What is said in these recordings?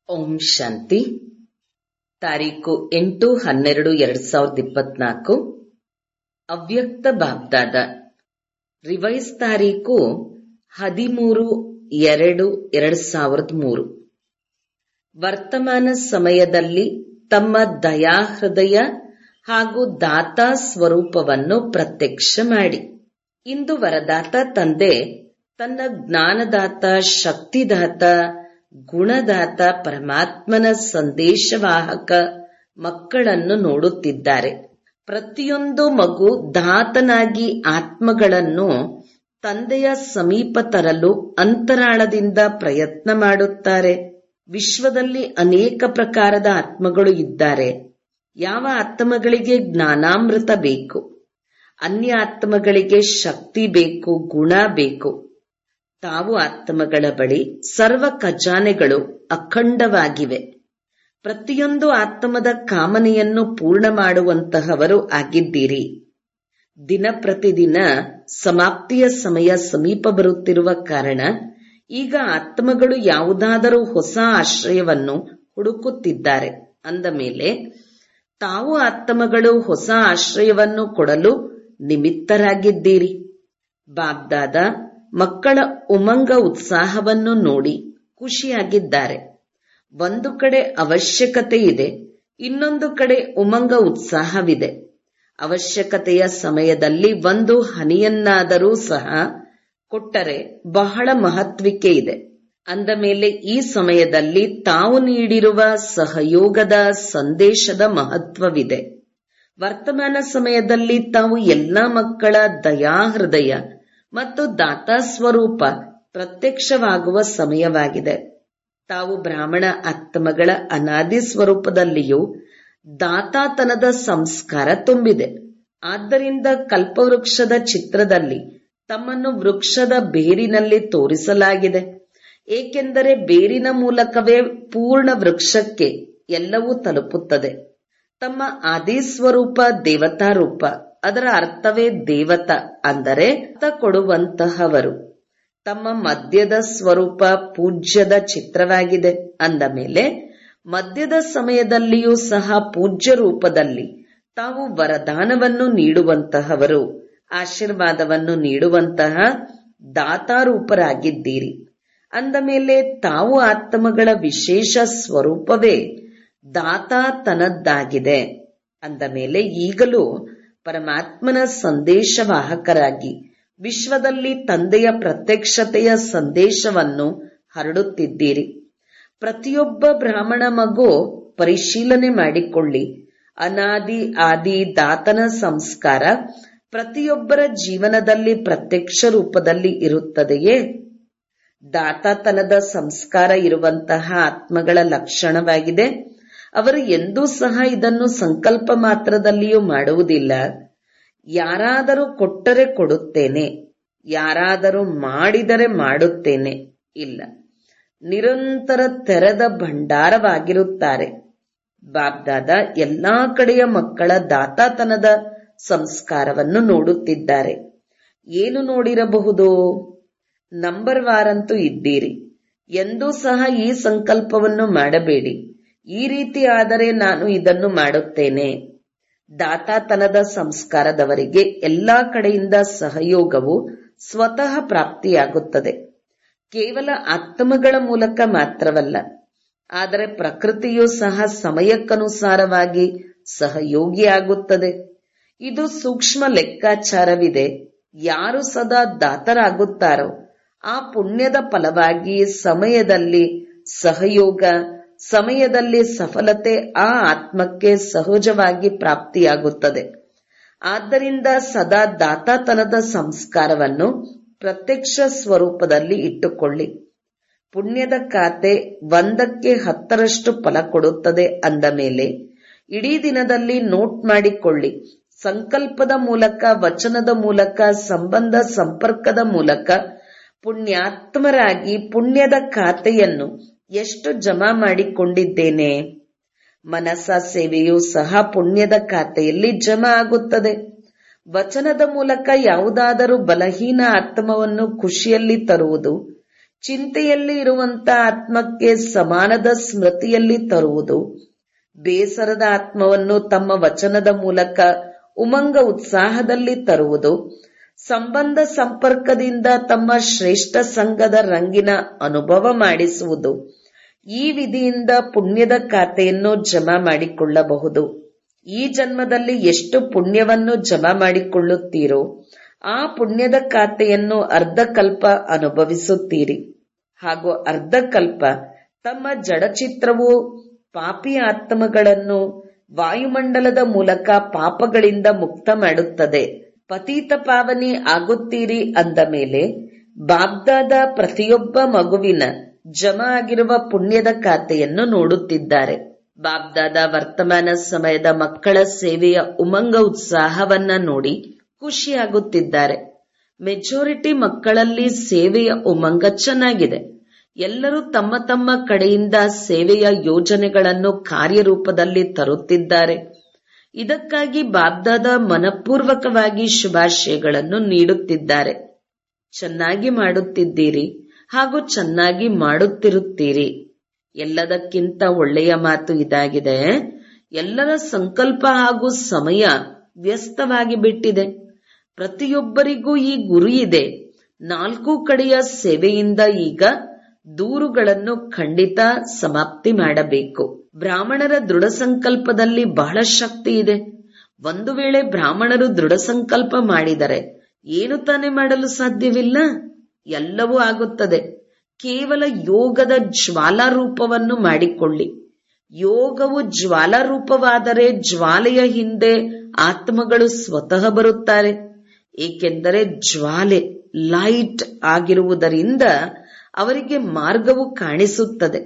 ಓಂ ಶಾಂತಿ. ತಾರೀಕು 8/12/2024. ಅವ್ಯಕ್ತ ಬಾಬ್ದಾದ. ರಿವೈಸ್ ತಾರೀಕು 13/2/2003. ವರ್ತಮಾನ ಸಮಯದಲ್ಲಿ ತಮ್ಮ ದಯಾಹೃದಯ ಹಾಗೂ ದಾತಾ ಸ್ವರೂಪವನ್ನು ಪ್ರತ್ಯಕ್ಷ ಮಾಡಿ. ಇಂದು ವರದಾತ ತಂದೆ ತನ್ನ ಜ್ಞಾನದಾತ, ಶಕ್ತಿದಾತ, ಗುಣದಾತ ಪರಮಾತ್ಮನ ಸಂದೇಶವಾಹಕ ಮಕ್ಕಳನ್ನು ನೋಡುತ್ತಿದ್ದಾರೆ. ಪ್ರತಿಯೊಂದು ಮಗು ದಾತನಾಗಿ ಆತ್ಮಗಳನ್ನು ತಂದೆಯ ಸಮೀಪ ತರಲು ಅಂತರಾಳದಿಂದ ಪ್ರಯತ್ನ ಮಾಡುತ್ತಾರೆ. ವಿಶ್ವದಲ್ಲಿ ಅನೇಕ ಪ್ರಕಾರದ ಆತ್ಮಗಳು ಇದ್ದಾರೆ. ಯಾವ ಆತ್ಮಗಳಿಗೆ ಜ್ಞಾನಾಮೃತ ಬೇಕು, ಅನ್ಯ ಆತ್ಮಗಳಿಗೆ ಶಕ್ತಿ ಬೇಕು, ಗುಣ ಬೇಕು. ತಾವು ಆತ್ಮಗಳ ಬಳಿ ಸರ್ವ ಖಜಾನೆಗಳು ಅಖಂಡವಾಗಿವೆ. ಪ್ರತಿಯೊಂದು ಆತ್ಮದ ಕಾಮನೆಯನ್ನು ಪೂರ್ಣ ಮಾಡುವಂತಹವರು ಆಗಿದ್ದೀರಿ. ದಿನ ಪ್ರತಿದಿನ ಸಮಾಪ್ತಿಯ ಸಮಯ ಸಮೀಪ ಬರುತ್ತಿರುವ ಕಾರಣ ಈಗ ಆತ್ಮಗಳು ಯಾವುದಾದರೂ ಹೊಸ ಆಶ್ರಯವನ್ನು ಹುಡುಕುತ್ತಿದ್ದಾರೆ. ಅಂದ ಮೇಲೆ ತಾವು ಆತ್ಮಗಳು ಹೊಸ ಆಶ್ರಯವನ್ನು ಕೊಡಲು ನಿಮಿತ್ತರಾಗಿದ್ದೀರಿ. ಬಾಬ್ದಾದ ಮಕ್ಕಳ ಉಮಂಗ ಉತ್ಸಾಹವನ್ನು ನೋಡಿ ಖುಷಿಯಾಗಿದ್ದಾರೆ. ಒಂದು ಕಡೆ ಅವಶ್ಯಕತೆ ಇದೆ, ಇನ್ನೊಂದು ಕಡೆ ಉಮಂಗ ಉತ್ಸಾಹವಿದೆ. ಅವಶ್ಯಕತೆಯ ಸಮಯದಲ್ಲಿ ಒಂದು ಹನಿಯನ್ನಾದರೂ ಸಹ ಕೊಟ್ಟರೆ ಬಹಳ ಮಹತ್ವಿಕೆ ಇದೆ. ಅಂದ ಮೇಲೆ ಈ ಸಮಯದಲ್ಲಿ ತಾವು ನೀಡಿರುವ ಸಹಯೋಗದ ಸಂದೇಶದ ಮಹತ್ವವಿದೆ. ವರ್ತಮಾನ ಸಮಯದಲ್ಲಿ ತಾವು ಎಲ್ಲ ಮಕ್ಕಳ ದಯಾಹೃದಯ ಮತ್ತು ದಾತಾ ಸ್ವರೂಪ ಪ್ರತ್ಯಕ್ಷವಾಗುವ ಸಮಯವಾಗಿದೆ. ತಾವು ಬ್ರಾಹ್ಮಣ ಆತ್ಮಗಳ ಅನಾದಿ ಸ್ವರೂಪದಲ್ಲಿಯೂ ದಾತಾತನದ ಸಂಸ್ಕಾರ ತುಂಬಿದೆ. ಆದ್ದರಿಂದ ಕಲ್ಪವೃಕ್ಷದ ಚಿತ್ರದಲ್ಲಿ ತಮ್ಮನ್ನು ವೃಕ್ಷದ ಬೇರಿನಲ್ಲಿ ತೋರಿಸಲಾಗಿದೆ. ಏಕೆಂದರೆ ಬೇರಿನ ಮೂಲಕವೇ ಪೂರ್ಣ ವೃಕ್ಷಕ್ಕೆ ಎಲ್ಲವೂ ತಲುಪುತ್ತದೆ. ತಮ್ಮ ಆದಿ ಸ್ವರೂಪ ದೇವತಾ ರೂಪ, ಅದರ ಅರ್ಥವೇ ದೇವತ, ಅಂದರೆ ಅರ್ಥ ಕೊಡುವಂತಹವರು. ತಮ್ಮ ಮಧ್ಯದ ಸ್ವರೂಪ ಪೂಜ್ಯದ ಚಿತ್ರವಾಗಿದೆ. ಅಂದ ಮೇಲೆ ಮಧ್ಯದ ಸಮಯದಲ್ಲಿಯೂ ಸಹ ಪೂಜ್ಯ ರೂಪದಲ್ಲಿ ತಾವು ವರದಾನವನ್ನು ನೀಡುವಂತಹವರು, ಆಶೀರ್ವಾದವನ್ನು ನೀಡುವಂತಹ ದಾತಾರೂಪರಾಗಿದ್ದೀರಿ. ಅಂದ ಮೇಲೆ ತಾವು ಆತ್ಮಗಳ ವಿಶೇಷ ಸ್ವರೂಪವೇ ದಾತಾತನದ್ದಾಗಿದೆ. ಅಂದ ಮೇಲೆ ಈಗಲೂ ಪರಮಾತ್ಮನ ಸಂದೇಶವಾಹಕರಾಗಿ ವಿಶ್ವದಲ್ಲಿ ತಂದೆಯ ಪ್ರತ್ಯಕ್ಷತೆಯ ಸಂದೇಶವನ್ನು ಹರಡುತ್ತಿದ್ದೀರಿ. ಪ್ರತಿಯೊಬ್ಬ ಬ್ರಾಹ್ಮಣ ಮಗು ಪರಿಶೀಲನೆ ಮಾಡಿಕೊಳ್ಳಿ. ಅನಾದಿ ಆದಿ ದಾತನ ಸಂಸ್ಕಾರ ಪ್ರತಿಯೊಬ್ಬರ ಜೀವನದಲ್ಲಿ ಪ್ರತ್ಯಕ್ಷ ರೂಪದಲ್ಲಿ ಇರುತ್ತದೆಯೇ? ದಾತಾತನದ ಸಂಸ್ಕಾರ ಇರುವಂತಹ ಆತ್ಮಗಳ ಲಕ್ಷಣವಾಗಿದೆ. ಅವರು ಎಂದೂ ಸಹ ಇದನ್ನು ಸಂಕಲ್ಪ ಮಾತ್ರದಲ್ಲಿಯೂ ಮಾಡುವುದಿಲ್ಲ. ಯಾರಾದರೂ ಕೊಟ್ಟರೆ ಕೊಡುತ್ತೇನೆ, ಯಾರಾದರೂ ಮಾಡಿದರೆ ಮಾಡುತ್ತೇನೆ, ಇಲ್ಲ, ನಿರಂತರ ತೆರೆದ ಭಂಡಾರವಾಗಿರುತ್ತಾರೆ. ಬಾಬ್ದಾದ ಎಲ್ಲಾ ಕಡೆಯ ಮಕ್ಕಳ ದಾತಾತನದ ಸಂಸ್ಕಾರವನ್ನು ನೋಡುತ್ತಿದ್ದಾರೆ. ಏನು ನೋಡಿರಬಹುದು? ನಂಬರ್ ವಾರಂತೂ ಇದ್ದೀರಿ. ಎಂದೂ ಸಹ ಈ ಸಂಕಲ್ಪವನ್ನು ಮಾಡಬೇಡಿ, ಈ ರೀತಿ ಆದರೆ ನಾನು ಇದನ್ನು ಮಾಡುತ್ತೇನೆ. ದಾತಾತನದ ಸಂಸ್ಕಾರದವರಿಗೆ ಎಲ್ಲಾ ಕಡೆಯಿಂದ ಸಹಯೋಗವು ಸ್ವತಃ ಪ್ರಾಪ್ತಿಯಾಗುತ್ತದೆ. ಕೇವಲ ಆತ್ಮಗಳ ಮೂಲಕ ಮಾತ್ರವಲ್ಲ, ಆದರೆ ಪ್ರಕೃತಿಯೂ ಸಹ ಸಮಯಕ್ಕನುಸಾರವಾಗಿ ಸಹಯೋಗಿಯಾಗುತ್ತದೆ. ಇದು ಸೂಕ್ಷ್ಮ ಲೆಕ್ಕಾಚಾರವಿದೆ. ಯಾರು ಸದಾ ದಾತರಾಗುತ್ತಾರೋ ಆ ಪುಣ್ಯದ ಫಲವಾಗಿ ಸಮಯದಲ್ಲಿ ಸಹಯೋಗ, ಸಮಯದಲ್ಲಿ ಸಫಲತೆ ಆ ಆತ್ಮಕ್ಕೆ ಸಹಜವಾಗಿ ಪ್ರಾಪ್ತಿಯಾಗುತ್ತದೆ. ಆದ್ದರಿಂದ ಸದಾ ದಾತಾತನದ ಸಂಸ್ಕಾರವನ್ನು ಪ್ರತ್ಯಕ್ಷ ಸ್ವರೂಪದಲ್ಲಿ ಇಟ್ಟುಕೊಳ್ಳಿ. ಪುಣ್ಯದ ಖಾತೆ 1ಕ್ಕೆ 10ರಷ್ಟು ಫಲ ಕೊಡುತ್ತದೆ. ಅಂದ ಮೇಲೆ ಇಡೀ ದಿನದಲ್ಲಿ ನೋಟ್ ಮಾಡಿಕೊಳ್ಳಿ. ಸಂಕಲ್ಪದ ಮೂಲಕ, ವಚನದ ಮೂಲಕ, ಸಂಬಂಧ ಸಂಪರ್ಕದ ಮೂಲಕ ಪುಣ್ಯಾತ್ಮರಾಗಿ ಪುಣ್ಯದ ಖಾತೆಯನ್ನು ಎಷ್ಟು ಜಮಾ ಮಾಡಿಕೊಂಡಿದ್ದೇನೆ. ಮನಸ ಸೇವೆಯೂ ಸಹ ಪುಣ್ಯದ ಖಾತೆಯಲ್ಲಿ ಜಮಾ ಆಗುತ್ತದೆ. ವಚನದ ಮೂಲಕ ಯಾವುದಾದರೂ ಬಲಹೀನ ಆತ್ಮವನ್ನು ಖುಷಿಯಲ್ಲಿ ತರುವುದು, ಚಿಂತೆಯಲ್ಲಿ ಇರುವಂತ ಆತ್ಮಕ್ಕೆ ಸಮಾನದ ಸ್ಮೃತಿಯಲ್ಲಿ ತರುವುದು, ಬೇಸರದ ಆತ್ಮವನ್ನು ತಮ್ಮ ವಚನದ ಮೂಲಕ ಉಮಂಗ ಉತ್ಸಾಹದಲ್ಲಿ ತರುವುದು, ಸಂಬಂಧ ಸಂಪರ್ಕದಿಂದ ತಮ್ಮ ಶ್ರೇಷ್ಠ ಸಂಘದ ರಂಗಿನ ಅನುಭವ ಮಾಡಿಸುವುದು. ಈ ವಿಧಿಯಿಂದ ಪುಣ್ಯದ ಖಾತೆಯನ್ನು ಜಮಾ ಮಾಡಿಕೊಳ್ಳಬಹುದು. ಈ ಜನ್ಮದಲ್ಲಿ ಎಷ್ಟು ಪುಣ್ಯವನ್ನು ಜಮಾ ಮಾಡಿಕೊಳ್ಳುತ್ತೀರೋ ಆ ಪುಣ್ಯದ ಖಾತೆಯನ್ನು ಅರ್ಧಕಲ್ಪ ಅನುಭವಿಸುತ್ತೀರಿ. ಹಾಗೂ ಅರ್ಧಕಲ್ಪ ತಮ್ಮ ಜಡಚಿತ್ರವು ಪಾಪಿ ಆತ್ಮಗಳನ್ನು ವಾಯುಮಂಡಲದ ಮೂಲಕ ಪಾಪಗಳಿಂದ ಮುಕ್ತ ಮಾಡುತ್ತದೆ. ಪತೀತ ಪಾವನಿ ಆಗುತ್ತೀರಿ ಅಂದ ಮೇಲೆ ಬಾಬ್ದಾದ ಪ್ರತಿಯೊಬ್ಬ ಮಗುವಿನ ಜಮಾ ಆಗಿರುವ ಪುಣ್ಯದ ಖಾತೆಯನ್ನು ನೋಡುತ್ತಿದ್ದಾರೆ. ಬಾಬ್ದಾದ ವರ್ತಮಾನ ಸಮಯದ ಮಕ್ಕಳ ಸೇವೆಯ ಉಮಂಗ ಉತ್ಸಾಹವನ್ನ ನೋಡಿ ಖುಷಿಯಾಗುತ್ತಿದ್ದಾರೆ. ಮೆಜಾರಿಟಿ ಮಕ್ಕಳಲ್ಲಿ ಸೇವೆಯ ಉಮಂಗ ಚೆನ್ನಾಗಿದೆ. ಎಲ್ಲರೂ ತಮ್ಮ ತಮ್ಮ ಕಡೆಯಿಂದ ಸೇವೆಯ ಯೋಜನೆಗಳನ್ನು ಕಾರ್ಯರೂಪದಲ್ಲಿ ತರುತ್ತಿದ್ದಾರೆ. ಇದಕ್ಕಾಗಿ ಬಾಬ್ದಾದ ಮನಪೂರ್ವಕವಾಗಿ ಶುಭಾಶಯಗಳನ್ನು ನೀಡುತ್ತಿದ್ದಾರೆ. ಚೆನ್ನಾಗಿ ಮಾಡುತ್ತಿದ್ದೀರಿ ಹಾಗೂ ಚೆನ್ನಾಗಿ ಮಾಡುತ್ತಿರುತ್ತೀರಿ. ಎಲ್ಲದಕ್ಕಿಂತ ಒಳ್ಳೆಯ ಮಾತು ಇದಾಗಿದೆ, ಎಲ್ಲರ ಸಂಕಲ್ಪ ಹಾಗೂ ಸಮಯ ವ್ಯಸ್ತವಾಗಿ ಬಿಟ್ಟಿದೆ. ಪ್ರತಿಯೊಬ್ಬರಿಗೂ ಈ ಗುರಿ ಇದೆ. 4 ಕಡೆಯ ಸೇವೆಯಿಂದ ಈಗ ದೂರುಗಳನ್ನು ಖಂಡಿತ ಸಮಾಪ್ತಿ ಮಾಡಬೇಕು. ಬ್ರಾಹ್ಮಣರ ದೃಢ ಸಂಕಲ್ಪದಲ್ಲಿ ಬಹಳ ಶಕ್ತಿ ಇದೆ. ಒಂದು ವೇಳೆ ಬ್ರಾಹ್ಮಣರು ದೃಢ ಸಂಕಲ್ಪ ಮಾಡಿದರೆ ಏನು ತಾನೇ ಮಾಡಲು ಸಾಧ್ಯವಿಲ್ಲ? ಎಲ್ಲವೂ ಆಗುತ್ತದೆ. ಕೇವಲ ಯೋಗದ ಜ್ವಾಲಾರೂಪವನ್ನು ಮಾಡಿಕೊಳ್ಳಿ. ಯೋಗವು ಜ್ವಾಲಾರೂಪವಾದರೆ ಜ್ವಾಲೆಯ ಹಿಂದೆ ಆತ್ಮಗಳು ಸ್ವತಃ ಬರುತ್ತಾರೆ. ಏಕೆಂದರೆ ಜ್ವಾಲೆ ಲೈಟ್ ಆಗಿರುವುದರಿಂದ ಅವರಿಗೆ ಮಾರ್ಗವು ಕಾಣಿಸುತ್ತದೆ.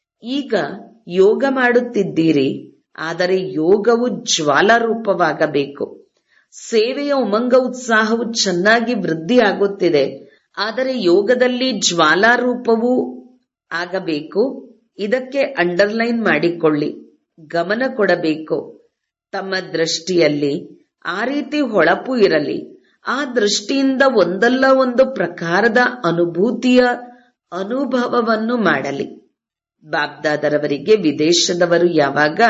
ಈಗ ಯೋಗ ಮಾಡುತ್ತಿದ್ದೀರಿ, ಆದರೆ ಯೋಗವು ಜ್ವಾಲಾರೂಪವಾಗಬೇಕು. ಸೇವೆಯ ಉಮಂಗ ಉತ್ಸಾಹವು ಚೆನ್ನಾಗಿ ವೃದ್ಧಿಯಾಗುತ್ತಿದೆ, ಆದರೆ ಯೋಗದಲ್ಲಿ ಜ್ವಾಲಾರೂಪವೂ ಆಗಬೇಕು. ಇದಕ್ಕೆ ಅಂಡರ್ಲೈನ್ ಮಾಡಿಕೊಳ್ಳಿ, ಗಮನ ಕೊಡಬೇಕು. ತಮ್ಮ ದೃಷ್ಟಿಯಲ್ಲಿ ಆ ರೀತಿ ಹೊಳಪು ಇರಲಿ. ಆ ದೃಷ್ಟಿಯಿಂದ ಒಂದಲ್ಲ ಒಂದು ಪ್ರಕಾರದ ಅನುಭೂತಿಯ ಅನುಭವವನ್ನು ಮಾಡಲಿ. ಬಾಬ್ದಾದರವರಿಗೆ ವಿದೇಶದವರು ಯಾವಾಗ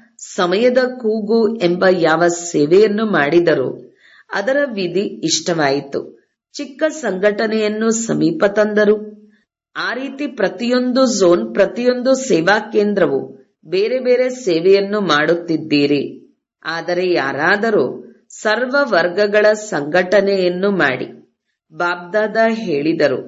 ಸಮಯದ ಕೂಗು ಎಂಬ ಯಾವ ಸೇವೆಯನ್ನು ಮಾಡಿದರೋ ಅದರ ವಿಧಿ ಇಷ್ಟವಾಯಿತು. ಚಿಕ್ಕ ಸಂಘಟನೆಯನ್ನು ಸಮೀಪ ತಂದರು. ಆ ರೀತಿ ಪ್ರತಿಯೊಂದು ಝೋನ್, ಪ್ರತಿಯೊಂದು ಸೇವಾ ಕೇಂದ್ರವು ಬೇರೆ ಬೇರೆ ಸೇವೆಯನ್ನು ಮಾಡುತ್ತಿದ್ದೀರಿ. ಆದರೆ ಯಾರಾದರೂ ಸರ್ವ ವರ್ಗಗಳ ಸಂಘಟನೆಯನ್ನು ಮಾಡಿ. ಬಾಬ್ದಾದ ಹೇಳಿದರು,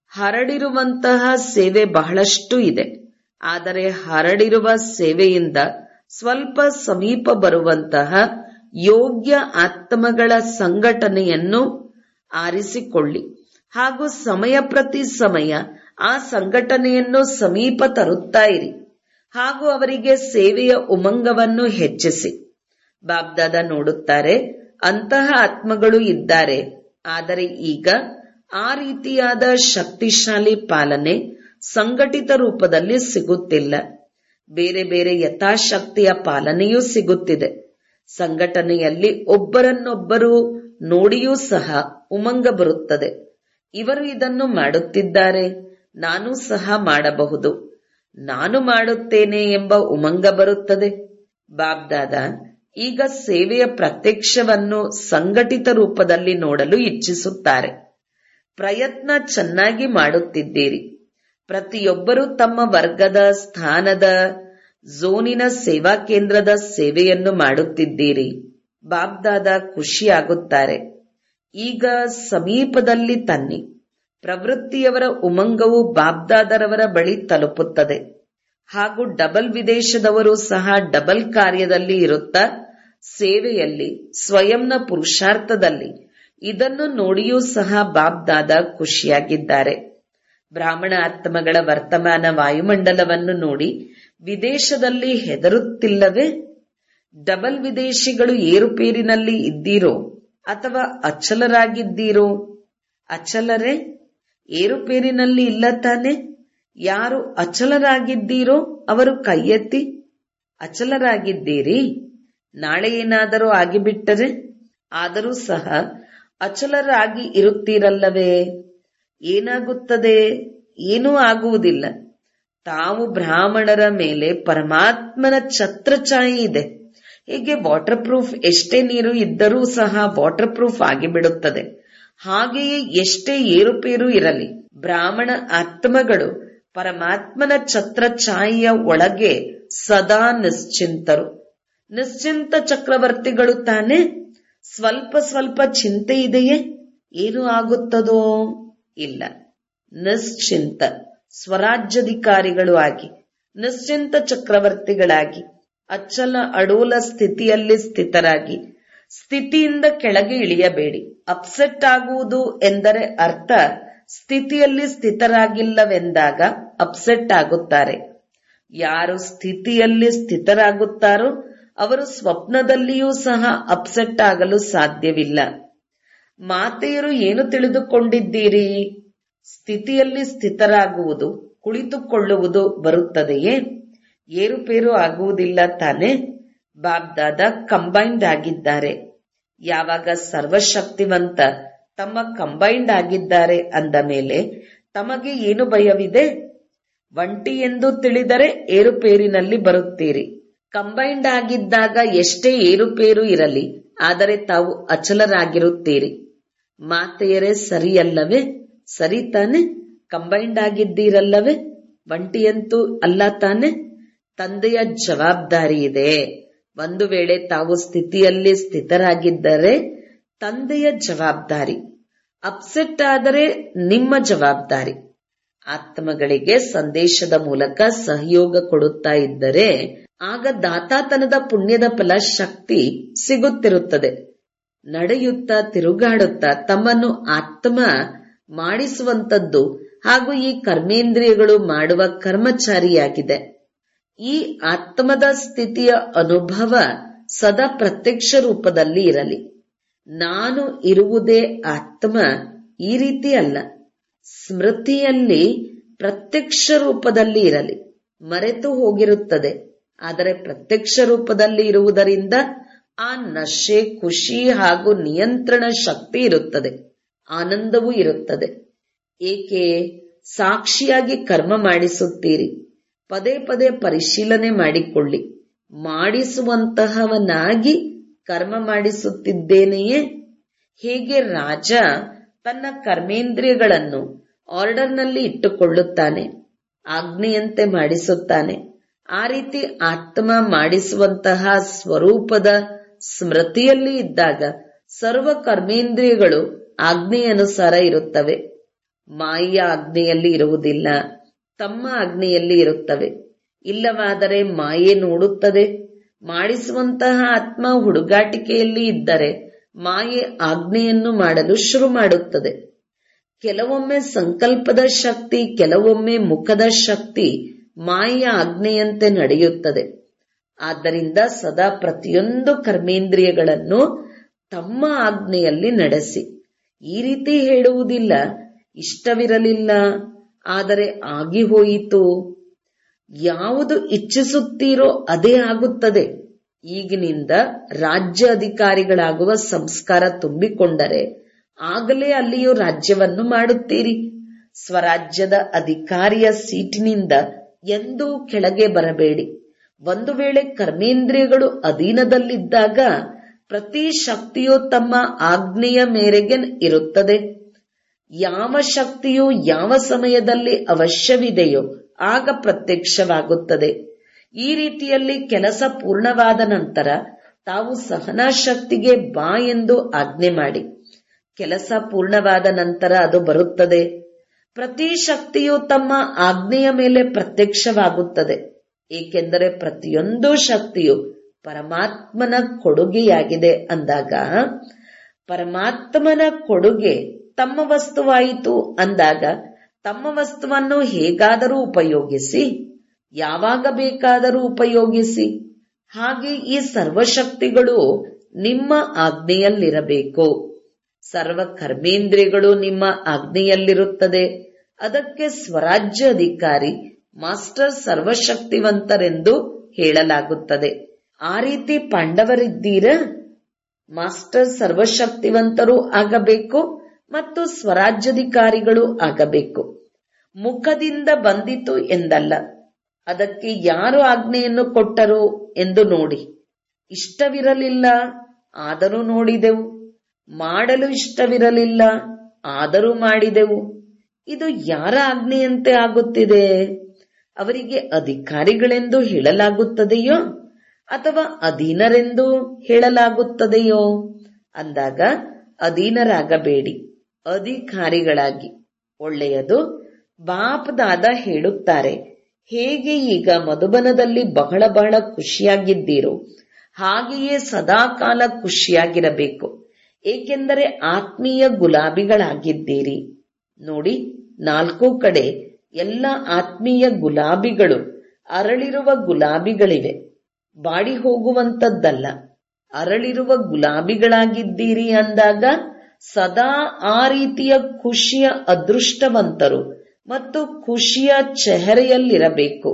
ಹರಡಿರುವಂತಹ ಸೇವೆ ಬಹಳಷ್ಟು ಇದೆ, ಆದರೆ ಹರಡಿರುವ ಸೇವೆಯಿಂದ ಸ್ವಲ್ಪ ಸಮೀಪ ಬರುವಂತಹ ಯೋಗ್ಯ ಆತ್ಮಗಳ ಸಂಘಟನೆಯನ್ನು ಆರಿಸಿಕೊಳ್ಳಿ. ಹಾಗೂ ಸಮಯ ಪ್ರತಿ ಸಮಯ ಆ ಸಂಘಟನೆಯನ್ನು ಸಮೀಪ ತರುತ್ತಾ ಇರಿ. ಹಾಗೂ ಅವರಿಗೆ ಸೇವೆಯ ಉಮಂಗವನ್ನು ಹೆಚ್ಚಿಸಿ. ಬಾಬ್ದಾದ ನೋಡುತ್ತಾರೆ, ಅಂತಹ ಆತ್ಮಗಳು ಇದ್ದಾರೆ, ಆದರೆ ಈಗ ಆ ರೀತಿಯಾದ ಶಕ್ತಿಶಾಲಿ ಪಾಲನೆ ಸಂಘಟಿತ ರೂಪದಲ್ಲಿ ಸಿಗುತ್ತಿಲ್ಲ. ಬೇರೆ ಬೇರೆ ಯಥಾಶಕ್ತಿಯ ಪಾಲನೆಯೂ ಸಿಗುತ್ತಿದೆ. ಸಂಘಟನೆಯಲ್ಲಿ ಒಬ್ಬರನ್ನೊಬ್ಬರು ನೋಡಿಯೂ ಸಹ ಉಮಂಗ ಬರುತ್ತದೆ. ಇವರು ಇದನ್ನು ಮಾಡುತ್ತಿದ್ದಾರೆ, ನಾನು ಸಹ ಮಾಡಬಹುದು, ನಾನು ಮಾಡುತ್ತೇನೆ ಎಂಬ ಉಮಂಗ ಬರುತ್ತದೆ. ಬಾಬ್ದಾದ ಈಗ ಸೇವೆಯ ಪ್ರತ್ಯಕ್ಷವನ್ನು ಸಂಘಟಿತ ರೂಪದಲ್ಲಿ ನೋಡಲು ಇಚ್ಛಿಸುತ್ತಾರೆ. ಪ್ರಯತ್ನ ಚೆನ್ನಾಗಿ ಮಾಡುತ್ತಿದ್ದೀರಿ. ಪ್ರತಿಯೊಬ್ಬರೂ ತಮ್ಮ ವರ್ಗದ, ಸ್ಥಾನದ, ಝೋನಿನ ಸೇವಾ ಕೇಂದ್ರದ ಸೇವೆಯನ್ನು ಮಾಡುತ್ತಿದ್ದೀರಿ. ಬಾಬ್ದಾದ ಖುಷಿಯಾಗುತ್ತಾರೆ. ಈಗ ಸಮೀಪದಲ್ಲಿ ತನ್ನಿ. ಪ್ರವೃತ್ತಿಯವರ ಉಮಂಗವು ಬಾಬ್ದಾದರವರ ಬಳಿ ತಲುಪುತ್ತದೆ. ಹಾಗೂ ಡಬಲ್ ವಿದೇಶದವರು ಸಹ ಡಬಲ್ ಕಾರ್ಯದಲ್ಲಿ ಇರುತ್ತಾ ಸೇವೆಯಲ್ಲಿ, ಸ್ವಯಂನ ಪುರುಷಾರ್ಥದಲ್ಲಿ ಇದನ್ನು ನೋಡಿಯೂ ಸಹ ಬಾಬ್ದಾದ ಖುಷಿಯಾಗಿದ್ದಾರೆ. ಬ್ರಾಹ್ಮಣ ಆತ್ಮಗಳ ವರ್ತಮಾನ ವಾಯುಮಂಡಲವನ್ನು ನೋಡಿ ವಿದೇಶದಲ್ಲಿ ಹೆದರುತ್ತಿಲ್ಲವೇ? ಡಬಲ್ ವಿದೇಶಿಗಳು ಏರುಪೇರಿನಲ್ಲಿ ಇದ್ದೀರೋ ಅಥವಾ ಅಚಲರಾಗಿದ್ದೀರೋ? ಅಚಲರೇ, ಏರುಪೇರಿನಲ್ಲಿ ಇಲ್ಲ ತಾನೆ? ಯಾರು ಅಚಲರಾಗಿದ್ದೀರೋ ಅವರು ಕೈ ಎತ್ತಿ. ಅಚಲರಾಗಿದ್ದೀರಿ? ನಾಳೆ ಏನಾದರೂ ಆಗಿಬಿಟ್ಟರೆ? ಆದರೂ ಸಹ ಅಚಲರಾಗಿ ಇರುತ್ತೀರಲ್ಲವೇ? ಏನಾಗುತ್ತದೆ? ಏನೂ ಆಗುವುದಿಲ್ಲ. ತಾವು ಬ್ರಾಹ್ಮಣರ ಮೇಲೆ ಪರಮಾತ್ಮನ ಛತ್ರಛಾಯೆ ಇದೆ. ಹೀಗೆ ವಾಟರ್ ಪ್ರೂಫ್ ಎಷ್ಟೇ ನೀರು ಇದ್ದರೂ ಸಹ ವಾಟರ್ ಪ್ರೂಫ್ ಆಗಿಬಿಡುತ್ತದೆ. ಹಾಗೆಯೇ ಎಷ್ಟೇ ಏರುಪೇರು ಇರಲಿ, ಬ್ರಾಹ್ಮಣ ಆತ್ಮಗಳು ಪರಮಾತ್ಮನ ಛತ್ರಛಾಯೆಯ ಒಳಗೆ ಸದಾ ನಿಶ್ಚಿಂತರು. ನಿಶ್ಚಿಂತ ಚಕ್ರವರ್ತಿಗಳು ತಾನೇ. ಸ್ವಲ್ಪ ಸ್ವಲ್ಪ ಚಿಂತೆ ಇದೆಯೇ? ಏನು ಆಗುತ್ತದೋ? ಇಲ್ಲ. ನಿಶ್ಚಿಂತ ಸ್ವರಾಜ್ಯಾಧಿಕಾರಿಗಳು ಆಗಿ, ನಿಶ್ಚಿಂತ ಚಕ್ರವರ್ತಿಗಳಾಗಿ, ಅಚಲ ಅಡೋಲ ಸ್ಥಿತಿಯಲ್ಲಿ ಸ್ಥಿತರಾಗಿ, ಸ್ಥಿತಿಯಿಂದ ಕೆಳಗೆ ಇಳಿಯಬೇಡಿ. ಅಪ್ಸೆಟ್ ಆಗುವುದು ಎಂದರೆ ಅರ್ಥ ಸ್ಥಿತಿಯಲ್ಲಿ ಸ್ಥಿತರಾಗಿಲ್ಲವೆಂದಾಗ ಅಪ್ಸೆಟ್ ಆಗುತ್ತಾರೆ. ಯಾರು ಸ್ಥಿತಿಯಲ್ಲಿ ಸ್ಥಿತರಾಗುತ್ತಾರೋ ಅವರು ಸ್ವಪ್ನದಲ್ಲಿಯೂ ಸಹ ಅಪ್ಸೆಟ್ ಆಗಲು ಸಾಧ್ಯವಿಲ್ಲ. ಮಾತೆಯರು ಏನು ತಿಳಿದುಕೊಂಡಿದ್ದೀರಿ? ಸ್ಥಿತಿಯಲ್ಲಿ ಸ್ಥಿತರಾಗುವುದು, ಕುಳಿತುಕೊಳ್ಳುವುದು ಬರುತ್ತದೆಯೇ? ಏರುಪೇರು ಆಗುವುದಿಲ್ಲ ತಾನೆ. ಬಾಬ್ದಾದ ಕಂಬೈನ್ಡ್ ಆಗಿದ್ದಾರೆ. ಯಾವಾಗ ಸರ್ವಶಕ್ತಿವಂತ ತಮ್ಮ ಕಂಬೈನ್ಡ್ ಆಗಿದ್ದಾರೆ ಅಂದ ಮೇಲೆ ತಮಗೆ ಏನು ಭಯವಿದೆ? ಒಂಟಿ ಎಂದು ತಿಳಿದರೆ ಏರುಪೇರಿನಲ್ಲಿ ಬರುತ್ತೀರಿ. ಕಂಬೈನ್ಡ್ ಆಗಿದ್ದಾಗ ಎಷ್ಟೇ ಏರುಪೇರು ಇರಲಿ, ಆದರೆ ತಾವು ಅಚಲರಾಗಿರುತ್ತೀರಿ. ಮಾತೆಯರೇ ಸರಿಯಲ್ಲವೇ? ಸರಿ ತಾನೆ. ಕಂಬೈನ್ಡ್ ಆಗಿದ್ದೀರಲ್ಲವೇ? ಒಂಟಿಯಂತೂ ಅಲ್ಲ ತಾನೆ. ತಂದೆಯ ಜವಾಬ್ದಾರಿ ಇದೆ. ಒಂದು ವೇಳೆ ತಾವು ಸ್ಥಿತಿಯಲ್ಲಿ ಸ್ಥಿತರಾಗಿದ್ದರೆ ತಂದೆಯ ಜವಾಬ್ದಾರಿ, ಅಪ್ಸೆಟ್ ಆದರೆ ನಿಮ್ಮ ಜವಾಬ್ದಾರಿ. ಆತ್ಮಗಳಿಗೆ ಸಂದೇಶದ ಮೂಲಕ ಸಹಯೋಗ ಕೊಡುತ್ತಾ ಇದ್ದರೆ ಆಗ ದಾತಾತನದ ಪುಣ್ಯದ ಫಲ ಶಕ್ತಿ ಸಿಗುತ್ತಿರುತ್ತದೆ. ನಡೆಯುತ್ತಾ ತಿರುಗಾಡುತ್ತಾ ತಮ್ಮನ್ನು ಆತ್ಮ ಮಾಡಿಸುವಂತದ್ದು ಹಾಗೂ ಈ ಕರ್ಮೇಂದ್ರಿಯಗಳು ಮಾಡುವ ಕರ್ಮಚಾರಿಯಾಗಿದೆ. ಈ ಆತ್ಮದ ಸ್ಥಿತಿಯ ಅನುಭವ ಸದಾ ಪ್ರತ್ಯಕ್ಷ ರೂಪದಲ್ಲಿ ಇರಲಿ. ನಾನು ಇರುವುದೇ ಆತ್ಮ ಈ ರೀತಿ ಅಲ್ಲ. ಸ್ಮೃತಿಯಲ್ಲಿ ಪ್ರತ್ಯಕ್ಷ ರೂಪದಲ್ಲಿ ಇರಲಿ. ಮರೆತು ಹೋಗಿರುತ್ತದೆ, ಆದರೆ ಪ್ರತ್ಯಕ್ಷ ರೂಪದಲ್ಲಿ ಇರುವುದರಿಂದ ಆ ನಶೆ, ಖುಷಿ ಹಾಗೂ ನಿಯಂತ್ರಣ ಶಕ್ತಿ ಇರುತ್ತದೆ. ಆನಂದವೂ ಇರುತ್ತದೆ. ಏಕೆ? ಸಾಕ್ಷಿಯಾಗಿ ಕರ್ಮ ಮಾಡಿಸುತ್ತೀರಿ. ಪದೇ ಪದೇ ಪರಿಶೀಲನೆ ಮಾಡಿಕೊಳ್ಳಿ. ಮಾಡಿಸುವಂತಹವನಾಗಿ ಕರ್ಮ ಮಾಡಿಸುತ್ತಿದ್ದೇನೆಯೇ? ಹೇಗೆ ರಾಜ ತನ್ನ ಕರ್ಮೇಂದ್ರಿಯಗಳನ್ನು ಆರ್ಡರ್ನಲ್ಲಿ ಇಟ್ಟುಕೊಳ್ಳುತ್ತಾನೆ, ಆಜ್ಞೆಯಂತೆ ಮಾಡಿಸುತ್ತಾನೆ, ಆ ರೀತಿ ಆತ್ಮ ಮಾಡಿಸುವಂತಹ ಸ್ವರೂಪದ ಸ್ಮೃತಿಯಲ್ಲಿ ಇದ್ದಾಗ ಸರ್ವ ಕರ್ಮೇಂದ್ರಿಯಗಳು ಆಜ್ಞೆಯನುಸಾರ ಇರುತ್ತವೆ. ಮಾಯೆಯ ಆಜ್ಞೆಯಲ್ಲಿ ಇರುವುದಿಲ್ಲ, ತಮ್ಮ ಆಜ್ಞೆಯಲ್ಲಿ ಇರುತ್ತವೆ. ಇಲ್ಲವಾದರೆ ಮಾಯೆ ನೋಡುತ್ತದೆ. ಮಾಡಿಸುವಂತಹ ಆತ್ಮ ಹುಡುಗಾಟಿಕೆಯಲ್ಲಿ ಇದ್ದರೆ ಮಾಯೆ ಆಜ್ಞೆಯನ್ನು ಮಾಡಲು ಶುರು ಮಾಡುತ್ತದೆ. ಕೆಲವೊಮ್ಮೆ ಸಂಕಲ್ಪದ ಶಕ್ತಿ, ಕೆಲವೊಮ್ಮೆ ಮುಖದ ಶಕ್ತಿ ಮಾಯೆಯ ಆಜ್ಞೆಯಂತೆ ನಡೆಯುತ್ತದೆ. ಆದ್ದರಿಂದ ಸದಾ ಪ್ರತಿಯೊಂದು ಕರ್ಮೇಂದ್ರಿಯಗಳನ್ನು ತಮ್ಮ ಆಜ್ಞೆಯಲ್ಲಿ ನಡೆಸಿ. ಈ ರೀತಿ ಹೇಳುವುದಿಲ್ಲ, ಇಷ್ಟವಿರಲಿಲ್ಲ ಆದರೆ ಆಗಿ ಹೋಯಿತು. ಯಾವುದು ಇಚ್ಛಿಸುತ್ತೀರೋ ಅದೇ ಆಗುತ್ತದೆ. ಈಗಿನಿಂದ ರಾಜ್ಯ ಅಧಿಕಾರಿಗಳಾಗುವ ಸಂಸ್ಕಾರ ತುಂಬಿಕೊಂಡರೆ ಆಗಲೇ ಅಲ್ಲಿಯೂ ರಾಜ್ಯವನ್ನು ಮಾಡುತ್ತೀರಿ. ಸ್ವರಾಜ್ಯದ ಅಧಿಕಾರಿಯ ಸೀಟಿನಿಂದ ಎಂದೂ ಕೆಳಗೆ ಬರಬೇಡಿ. ಒಂದು ವೇಳೆ ಕರ್ಮೇಂದ್ರಿಯಗಳು ಅಧೀನದಲ್ಲಿದ್ದಾಗ ಪ್ರತಿ ಶಕ್ತಿಯು ತಮ್ಮ ಆಜ್ಞೆಯ ಮೇರೆಗೆ ಇರುತ್ತದೆ. ಯಾವ ಶಕ್ತಿಯು ಯಾವ ಸಮಯದಲ್ಲಿ ಅವಶ್ಯವಿದೆಯೋ ಆಗ ಪ್ರತ್ಯಕ್ಷವಾಗುತ್ತದೆ. ಈ ರೀತಿಯಲ್ಲಿ ಕೆಲಸ ಪೂರ್ಣವಾದ ನಂತರ ತಾವು ಸಹನಾ ಶಕ್ತಿಗೆ ಬಾ ಎಂದು ಆಜ್ಞೆ ಮಾಡಿ. ಕೆಲಸ ಪೂರ್ಣವಾದ ನಂತರ ಅದು ಬರುತ್ತದೆ. ಪ್ರತಿ ಶಕ್ತಿಯು ತಮ್ಮ ಆಜ್ಞೆಯ ಮೇಲೆ ಪ್ರತ್ಯಕ್ಷವಾಗುತ್ತದೆ. ಏಕೆಂದರೆ ಪ್ರತಿಯೊಂದು ಶಕ್ತಿಯು ಪರಮಾತ್ಮನ ಕೊಡುಗೆಯಾಗಿದೆ ಅಂದಾಗ, ಪರಮಾತ್ಮನ ಕೊಡುಗೆ ತಮ್ಮ ವಸ್ತುವಾಯಿತು ಅಂದಾಗ ತಮ್ಮ ವಸ್ತುವನ್ನು ಹೇಗಾದರೂ ಉಪಯೋಗಿಸಿ, ಯಾವಾಗ ಬೇಕಾದರೂ ಉಪಯೋಗಿಸಿ. ಹಾಗೆ ಈ ಸರ್ವಶಕ್ತಿಗಳು ನಿಮ್ಮ ಆಜ್ಞೆಯಲ್ಲಿರಬೇಕು. ಸರ್ವ ಕರ್ಮೇಂದ್ರಿಯಗಳು ನಿಮ್ಮ ಆಜ್ಞೆಯಲ್ಲಿರುತ್ತದೆ. ಅದಕ್ಕೆ ಸ್ವರಾಜ್ಯ ಅಧಿಕಾರಿ, ಮಾಸ್ಟರ್ ಸರ್ವಶಕ್ತಿವಂತರೆಂದು ಹೇಳಲಾಗುತ್ತದೆ. ಆ ರೀತಿ ಪಾಂಡವರಿದ್ದೀರಾ? ಮಾಸ್ಟರ್ ಸರ್ವಶಕ್ತಿವಂತರೂ ಆಗಬೇಕು ಮತ್ತು ಸ್ವರಾಜ್ಯಾಧಿಕಾರಿಗಳು ಆಗಬೇಕು. ಮುಖದಿಂದ ಬಂದಿತು ಎಂದಲ್ಲ, ಅದಕ್ಕೆ ಯಾರು ಆಜ್ಞೆಯನ್ನು ಕೊಟ್ಟರು ಎಂದು ನೋಡಿ. ಇಷ್ಟವಿರಲಿಲ್ಲ, ಆದರೂ ನೋಡಿದೆವು. ಮಾಡಲು ಇಷ್ಟವಿರಲಿಲ್ಲ, ಆದರೂ ಮಾಡಿದೆವು. ಇದು ಯಾರ ಆಜ್ಞೆಯಂತೆ ಆಗುತ್ತಿದೆ? ಅವರಿಗೆ ಅಧಿಕಾರಿಗಳೆಂದು ಹೇಳಲಾಗುತ್ತದೆಯೋ ಅಥವಾ ಅಧೀನರೆಂದು ಹೇಳಲಾಗುತ್ತದೆಯೋ? ಅಂದಾಗ ಅಧೀನರಾಗಬೇಡಿ, ಅಧಿಕಾರಿಗಳಾಗಿ. ಒಳ್ಳೆಯದು. ಬಾಪ್ ದಾದಾ ಹೇಳುತ್ತಾರೆ, ಹೇಗೆ ಈಗ ಮಧುಬನದಲ್ಲಿ ಬಹಳ ಬಹಳ ಖುಷಿಯಾಗಿದ್ದೀರೋ ಹಾಗೆಯೇ ಸದಾಕಾಲ ಖುಷಿಯಾಗಿರಬೇಕು. ಏಕೆಂದರೆ ಆತ್ಮೀಯ ಗುಲಾಬಿಗಳಾಗಿದ್ದೀರಿ. ನೋಡಿ, 4 ಕಡೆ ಎಲ್ಲ ಆತ್ಮೀಯ ಗುಲಾಬಿಗಳು, ಅರಳಿರುವ ಗುಲಾಬಿಗಳಿವೆ. ಬಾಡಿ ಹೋಗುವಂತದ್ದಲ್ಲ, ಅರಳಿರುವ ಗುಲಾಬಿಗಳಾಗಿದ್ದೀರಿ ಅಂದಾಗ ಸದಾ ಆ ರೀತಿಯ ಖುಷಿಯ ಅದೃಷ್ಟವಂತರು ಮತ್ತು ಖುಷಿಯ ಚೆಹರೆಯಲ್ಲಿರಬೇಕು.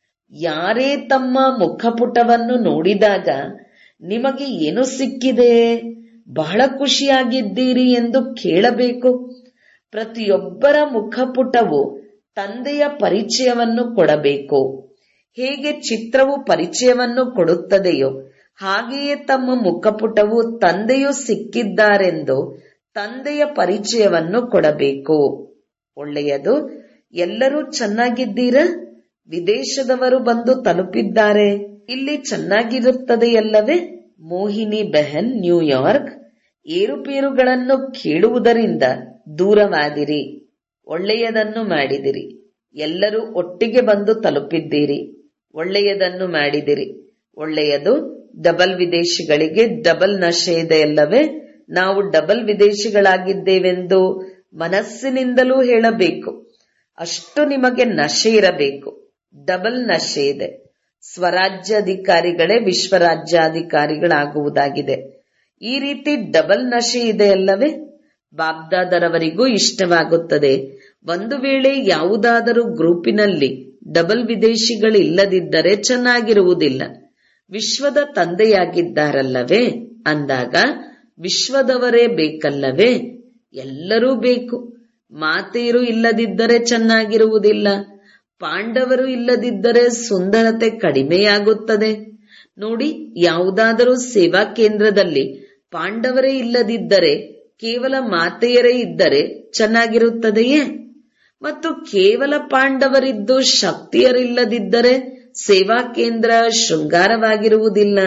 ಯಾರೇ ತಮ್ಮ ಮುಖಪುಟವನ್ನು ನೋಡಿದಾಗ ನಿಮಗೆ ಏನು ಸಿಕ್ಕಿದೆ, ಬಹಳ ಖುಷಿಯಾಗಿದ್ದೀರಿ ಎಂದು ಕೇಳಬೇಕು. ಪ್ರತಿಯೊಬ್ಬರ ಮುಖಪುಟವು ತಂದೆಯ ಪರಿಚಯವನ್ನು ಕೊಡಬೇಕು. ಹೇಗೆ ಚಿತ್ರವು ಪರಿಚಯವನ್ನು ಕೊಡುತ್ತದೆಯೋ ಹಾಗೆಯೇ ತಮ್ಮ ಮುಖಪುಟವು ತಂದೆಯು ಸಿಕ್ಕಿದ್ದಾರೆಂದು ತಂದೆಯ ಪರಿಚಯವನ್ನು ಕೊಡಬೇಕು. ಒಳ್ಳೆಯದು. ಎಲ್ಲರೂ ಚೆನ್ನಾಗಿದ್ದೀರಾ? ವಿದೇಶದವರು ಬಂದು ತಲುಪಿದ್ದಾರೆ. ಇಲ್ಲಿ ಚೆನ್ನಾಗಿರುತ್ತದೆಯಲ್ಲವೇ? ಮೋಹಿನಿ ಬೆಹನ್, ನ್ಯೂಯಾರ್ಕ್. ಏರುಪೇರುಗಳನ್ನು ಕೇಳುವುದರಿಂದ ದೂರವಾದಿರಿ. ಒಳ್ಳೆಯದನ್ನು ಮಾಡಿದಿರಿ. ಎಲ್ಲರೂ ಒಟ್ಟಿಗೆ ಬಂದು ತಲುಪಿದ್ದೀರಿ. ಒಳ್ಳೆಯದನ್ನು ಮಾಡಿದಿರಿ. ಒಳ್ಳೆಯದು. ಡಬಲ್ ವಿದೇಶಿಗಳಿಗೆ ಡಬಲ್ ನಶೆ ಇದೆಯಲ್ಲವೇ? ನಾವು ಡಬಲ್ ವಿದೇಶಿಗಳಾಗಿದ್ದೇವೆಂದು ಮನಸ್ಸಿನಿಂದಲೂ ಹೇಳಬೇಕು. ಅಷ್ಟು ನಿಮಗೆ ನಶೆ ಇರಬೇಕು. ಡಬಲ್ ನಶೆ ಇದೆ. ಸ್ವರಾಜ್ಯಾಧಿಕಾರಿಗಳೇ ವಿಶ್ವರಾಜ್ಯಾಧಿಕಾರಿಗಳಾಗುವುದಾಗಿದೆ. ಈ ರೀತಿ ಡಬಲ್ ನಶೆ ಇದೆಯಲ್ಲವೇ? ಬಾಬ್ದಾದರವರಿಗೂ ಇಷ್ಟವಾಗುತ್ತದೆ. ಒಂದು ವೇಳೆ ಯಾವುದಾದರೂ ಗ್ರೂಪಿನಲ್ಲಿ ಡಬಲ್ ವಿದೇಶಿಗಳಿಲ್ಲದಿದ್ದರೆ ಚೆನ್ನಾಗಿರುವುದಿಲ್ಲ. ವಿಶ್ವದ ತಂದೆಯಾಗಿದ್ದಾರಲ್ಲವೇ? ಅಂದಾಗ ವಿಶ್ವದವರೇ ಬೇಕಲ್ಲವೇ? ಎಲ್ಲರೂ ಬೇಕು. ಮಾತೆಯರು ಇಲ್ಲದಿದ್ದರೆ ಚೆನ್ನಾಗಿರುವುದಿಲ್ಲ. ಪಾಂಡವರು ಇಲ್ಲದಿದ್ದರೆ ಸುಂದರತೆ ಕಡಿಮೆಯಾಗುತ್ತದೆ. ನೋಡಿ, ಯಾವುದಾದರೂ ಸೇವಾ ಕೇಂದ್ರದಲ್ಲಿ ಪಾಂಡವರೇ ಇಲ್ಲದಿದ್ದರೆ ಕೇವಲ ಮಾತೆಯರೇ ಇದ್ದರೆ ಚೆನ್ನಾಗಿರುತ್ತದೆಯೇ? ಮತ್ತು ಕೇವಲ ಪಾಂಡವರಿದ್ದು ಶಕ್ತಿಯರಿಲ್ಲದಿದ್ದರೆ ಸೇವಾ ಕೇಂದ್ರ ಶೃಂಗಾರವಾಗಿರುವುದಿಲ್ಲ.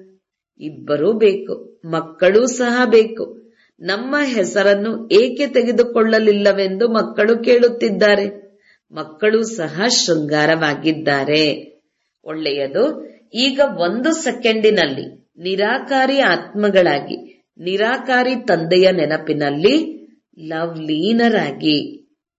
ಇಬ್ಬರೂ ಬೇಕು. ಮಕ್ಕಳೂ ಸಹ ಬೇಕು. ನಮ್ಮ ಹೆಸರನ್ನು ಏಕೆ ತೆಗೆದುಕೊಳ್ಳಲಿಲ್ಲವೆಂದು ಮಕ್ಕಳು ಕೇಳುತ್ತಿದ್ದಾರೆ. ಮಕ್ಕಳು ಸಹ ಶೃಂಗಾರವಾಗಿದ್ದಾರೆ. ಒಳ್ಳೆಯದು. ಈಗ 1 ಸೆಕೆಂಡಿನಲ್ಲಿ ನಿರಾಕಾರಿ ಆತ್ಮಗಳಾಗಿ ನಿರಾಕಾರಿ ತಂದೆಯ ನೆನಪಿನಲ್ಲಿ ಲವ್ಲೀನರಾಗಿ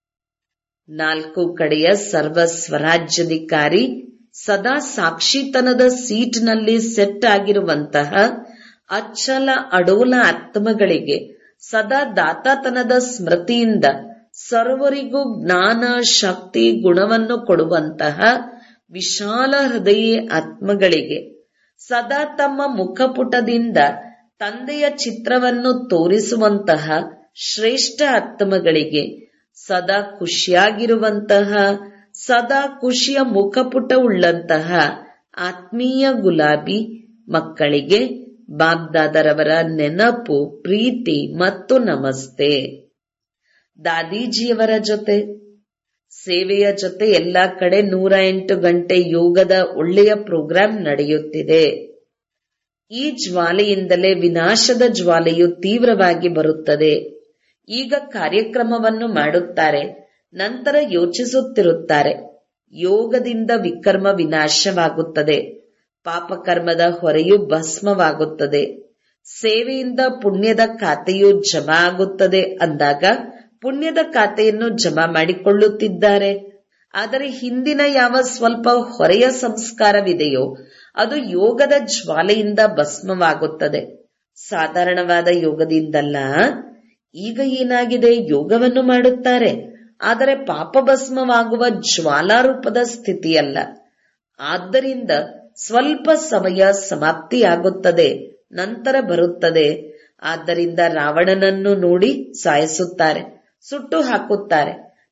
4 ಕಡೆಯ ಸರ್ವ ಸ್ವರಾಜ್ಯಾಧಿಕಾರಿ ಸದಾ ಸಾಕ್ಷಿತನದ ಸೀಟ್ನಲ್ಲಿ ಸೆಟ್ ಆಗಿರುವಂತಹ ಅಚ್ಚಲ ಅಡೋಲ ಆತ್ಮಗಳಿಗೆ ಸದಾ ದಾತಾತನದ ಸ್ಮೃತಿಯಿಂದ ಸರ್ವರಿಗೂ ಜ್ಞಾನ, ಶಕ್ತಿ, ಗುಣವನ್ನು ಕೊಡುವಂತಹ ವಿಶಾಲ ಹೃದಯಿ ಆತ್ಮಗಳಿಗೆ ಸದಾ ತಮ್ಮ ಮುಖಪುಟದಿಂದ ತಂದೆಯ ಚಿತ್ರವನ್ನು ತೋರಿಸುವಂತಹ ಶ್ರೇಷ್ಠ ಆತ್ಮಗಳಿಗೆ ಸದಾ ಖುಷಿಯಾಗಿರುವಂತಹ ಸದಾ ಖುಷಿಯ ಮುಖಪುಟವುಳ್ಳಂತಹ ಆತ್ಮೀಯ ಗುಲಾಬಿ ಮಕ್ಕಳಿಗೆ ಬಾಬ್ದಾದರವರ ನೆನಪು, ಪ್ರೀತಿ ಮತ್ತು ನಮಸ್ತೆ. ದಾದೀಜಿಯವರ ಜೊತೆ ಸೇವೆಯ ಜೊತೆ ಎಲ್ಲಾ ಕಡೆ 108 ಗಂಟೆ ಯೋಗದ ಒಳ್ಳೆಯ ಪ್ರೋಗ್ರಾಂ ನಡೆಯುತ್ತಿದೆ. ಈ ಜ್ವಾಲೆಯಿಂದಲೇ ವಿನಾಶದ ಜ್ವಾಲೆಯು ತೀವ್ರವಾಗಿ ಬರುತ್ತದೆ. ಈಗ ಕಾರ್ಯಕ್ರಮವನ್ನು ಮಾಡುತ್ತಾರೆ, ನಂತರ ಯೋಚಿಸುತ್ತಿರುತ್ತಾರೆ. ಯೋಗದಿಂದ ವಿಕರ್ಮ ವಿನಾಶವಾಗುತ್ತದೆ, ಪಾಪಕರ್ಮದ ಹೊರೆಯು ಭಸ್ಮವಾಗುತ್ತದೆ, ಸೇವೆಯಿಂದ ಪುಣ್ಯದ ಖಾತೆಯು ಜಮಾ ಆಗುತ್ತದೆ ಅಂದಾಗ ಪುಣ್ಯದ ಖಾತೆಯನ್ನು ಜಮಾ ಮಾಡಿಕೊಳ್ಳುತ್ತಿದ್ದಾರೆ. ಆದರೆ ಹಿಂದಿನ ಯಾವ ಸ್ವಲ್ಪ ಹೊರೆಯ ಸಂಸ್ಕಾರವಿದೆಯೋ ಅದು ಯೋಗದ ಜ್ವಾಲೆಯಿಂದ ಭಸ್ಮವಾಗುತ್ತದೆ, ಸಾಧಾರಣವಾದ ಯೋಗದಿಂದಲ್ಲ. ಈಗ ಏನಾಗಿದೆ, ಯೋಗವನ್ನು ಮಾಡುತ್ತಾರೆ, ಆದರೆ ಪಾಪ ಭಸ್ಮವಾಗುವ ಜ್ವಾಲಾರೂಪದ ಸ್ಥಿತಿಯಲ್ಲ. ಆದ್ದರಿಂದ ಸ್ವಲ್ಪ ಸಮಯ ಸಮಾಪ್ತಿಯಾಗುತ್ತದೆ, ನಂತರ ಬರುತ್ತದೆ. ಆದ್ದರಿಂದ ರಾವಣನನ್ನು ನೋಡಿ ಸಾಯಿಸುತ್ತಾರೆ, ಸುಟ್ಟು ಹಾಕುತ್ತಾರೆ.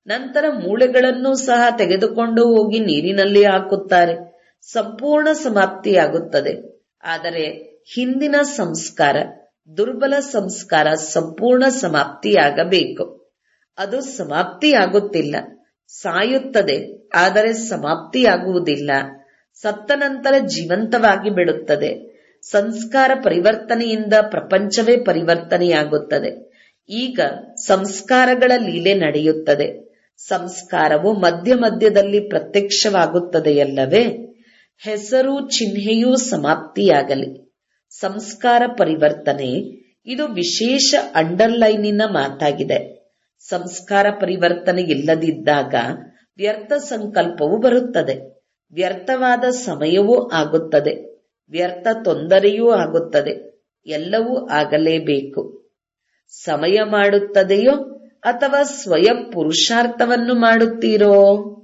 ನಂತರ ಮೂಳೆಗಳನ್ನು ಸಹ ತೆಗೆದುಕೊಂಡು ಹೋಗಿ ನೀರಿನಲ್ಲಿ ಹಾಕುತ್ತಾರೆ. ಸಂಪೂರ್ಣ ಸಮಾಪ್ತಿಯಾಗುತ್ತದೆ. ಆದರೆ ಹಿಂದಿನ ಸಂಸ್ಕಾರ, ದುರ್ಬಲ ಸಂಸ್ಕಾರ ಸಂಪೂರ್ಣ ಸಮಾಪ್ತಿಯಾಗಬೇಕು. ಅದು ಸಮಾಪ್ತಿಯಾಗುತ್ತಿಲ್ಲ. ಸಾಯುತ್ತದೆ, ಆದರೆ ಸಮಾಪ್ತಿಯಾಗುವುದಿಲ್ಲ. ಸತ್ತ ನಂತರ ಜೀವಂತವಾಗಿ ಬಿಡುತ್ತದೆ. ಸಂಸ್ಕಾರ ಪರಿವರ್ತನೆಯಿಂದ ಪ್ರಪಂಚವೇ ಪರಿವರ್ತನೆಯಾಗುತ್ತದೆ. ಈಗ ಸಂಸ್ಕಾರಗಳ ಲೀಲೆ ನಡೆಯುತ್ತದೆ. ಸಂಸ್ಕಾರವು ಮಧ್ಯ ಮಧ್ಯದಲ್ಲಿ ಪ್ರತ್ಯಕ್ಷವಾಗುತ್ತದೆಯಲ್ಲವೇ? ಹೆಸರು ಚಿಹ್ನೆಯೂ ಸಮಾಪ್ತಿಯಾಗಲಿ. ಸಂಸ್ಕಾರ ಪರಿವರ್ತನೆ ಇದು ವಿಶೇಷ ಅಂಡರ್ಲೈನಿನ ಮಾತಾಗಿದೆ. ಸಂಸ್ಕಾರ ಪರಿವರ್ತನೆ ಇಲ್ಲದಿದ್ದಾಗ ವ್ಯರ್ಥ ಸಂಕಲ್ಪವು ಬರುತ್ತದೆ. ವ್ಯರ್ಥವಾದ ಸಮಯವೂ ಆಗುತ್ತದೆ. ವ್ಯರ್ಥ ತೊಂದರೆಯೂ ಆಗುತ್ತದೆ. ಎಲ್ಲವೂ ಆಗಲೇಬೇಕು. ಸಮಯ ಮಾಡುತ್ತದೆಯೋ ಅಥವಾ ಸ್ವಯಂ ಪುರುಷಾರ್ಥವನ್ನು ಮಾಡುತ್ತೀರೋ?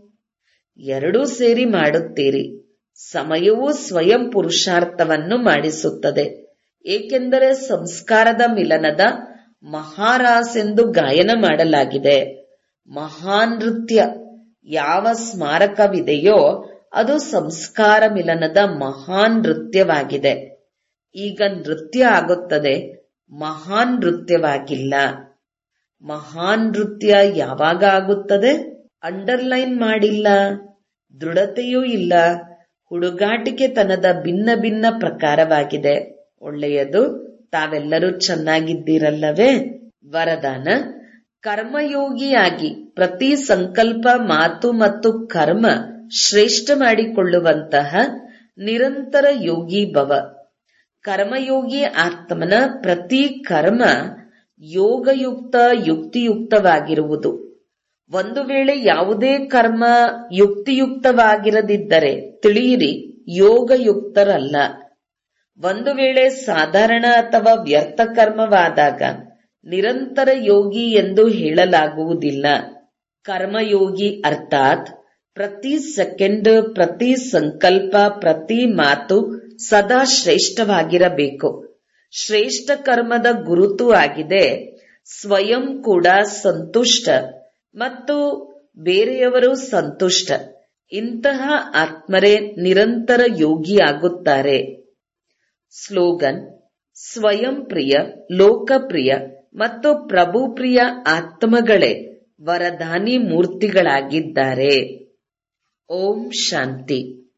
ಎರಡೂ ಸೇರಿ ಮಾಡುತ್ತೀರಿ. ಸಮಯವೂ ಸ್ವಯಂ ಪುರುಷಾರ್ಥವನ್ನು ಮಾಡಿಸುತ್ತದೆ. ಏಕೆಂದರೆ ಸಂಸ್ಕಾರದ ಮಿಲನದ ಮಹಾರಾಸ್ ಎಂದು ಗಾಯನ ಮಾಡಲಾಗಿದೆ. ಮಹಾನ್ ನೃತ್ಯ ಯಾವ ಸ್ಮಾರಕವಿದೆಯೋ ಅದು ಸಂಸ್ಕಾರ ಮಿಲನದ ಮಹಾನ್ ನೃತ್ಯವಾಗಿದೆ. ಈಗ ನೃತ್ಯ ಆಗುತ್ತದೆ, ಮಹಾನ್ ನೃತ್ಯವಾಗಿಲ್ಲ. ಮಹಾನ್ ನೃತ್ಯ ಯಾವಾಗ ಆಗುತ್ತದೆ? ಅಂಡರ್ಲೈನ್ ಮಾಡಿಲ್ಲ, ದೃಢತೆಯೂ ಇಲ್ಲ. ಹುಡುಗಾಟಿಕೆತನದ ಭಿನ್ನ ಭಿನ್ನ ಪ್ರಕಾರವಾಗಿದೆ. ಒಳ್ಳೆಯದು. ತಾವೆಲ್ಲರೂ ಚೆನ್ನಾಗಿದ್ದೀರಲ್ಲವೇ? ವರದಾನ: ಕರ್ಮಯೋಗಿಯಾಗಿ ಪ್ರತಿ ಸಂಕಲ್ಪ, ಮಾತು ಮತ್ತು ಕರ್ಮ ಶ್ರೇಷ್ಠ ಮಾಡಿಕೊಳ್ಳುವಂತಹ ನಿರಂತರ ಯೋಗಿ ಭವ. ಕರ್ಮಯೋಗಿ ಆತ್ಮನ ಪ್ರತಿ ಕರ್ಮ ಯೋಗಯುಕ್ತ, ಯುಕ್ತಿಯುಕ್ತವಾಗಿರುವುದು. ಒಂದು ವೇಳೆ ಯಾವುದೇ ಕರ್ಮ ಯುಕ್ತಿಯುಕ್ತವಾಗಿರದಿದ್ದರೆ ತಿಳಿಯಿರಿ, ಯೋಗಯುಕ್ತರಲ್ಲ. ಒಂದು ವೇಳೆ ಸಾಧಾರಣ ಅಥವಾ ವ್ಯರ್ಥ ಕರ್ಮವಾದಾಗ ನಿರಂತರ ಯೋಗಿ ಎಂದು ಹೇಳಲಾಗುವುದಿಲ್ಲ. ಕರ್ಮಯೋಗಿ ಅರ್ಥಾತ್ ಪ್ರತಿ ಸೆಕೆಂಡ್, ಪ್ರತಿ ಸಂಕಲ್ಪ, ಪ್ರತಿ ಮಾತು ಸದಾ ಶ್ರೇಷ್ಠವಾಗಿರಬೇಕು. ಶ್ರೇಷ್ಠ ಕರ್ಮದ ಗುರುತು ಆಗಿದೆ ಸ್ವಯಂ ಕೂಡ ಸಂತುಷ್ಟ ಮತ್ತು ಬೇರೆಯವರು ಸಂತುಷ್ಟ. ಇಂತಹ ಆತ್ಮರೇ ನಿರಂತರ ಯೋಗಿಯಾಗುತ್ತಾರೆ. ಸ್ಲೋಗನ್: ಸ್ವಯಂ ಪ್ರಿಯ, ಲೋಕಪ್ರಿಯ ಮತ್ತು ಪ್ರಭುಪ್ರಿಯ ಆತ್ಮಗಳೇ ವರದಾನಿ ಮೂರ್ತಿಗಳಾಗಿದ್ದಾರೆ. ಓಂ ಶಾಂತಿ.